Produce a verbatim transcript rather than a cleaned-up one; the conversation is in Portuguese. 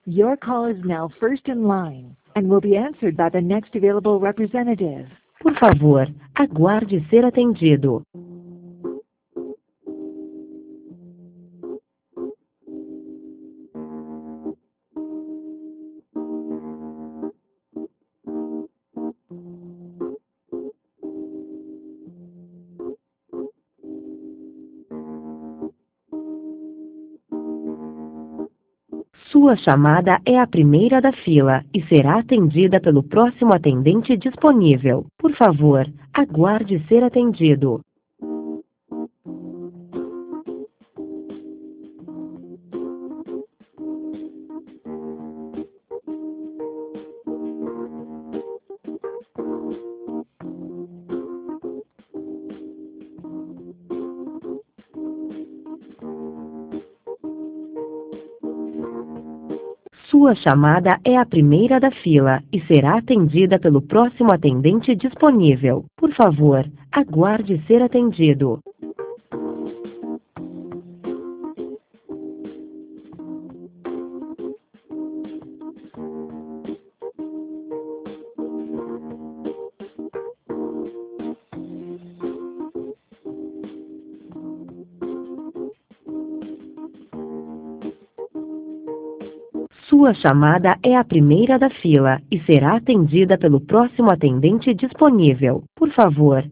Your call is now first in line and will be answered by the next available representative. Por favor, aguarde ser atendido. Sua chamada é a primeira da fila e será atendida pelo próximo atendente disponível. Por favor, aguarde ser atendido. Sua chamada é a primeira da fila e será atendida pelo próximo atendente disponível. Por favor, aguarde ser atendido. Sua chamada é a primeira da fila e será atendida pelo próximo atendente disponível. Por favor,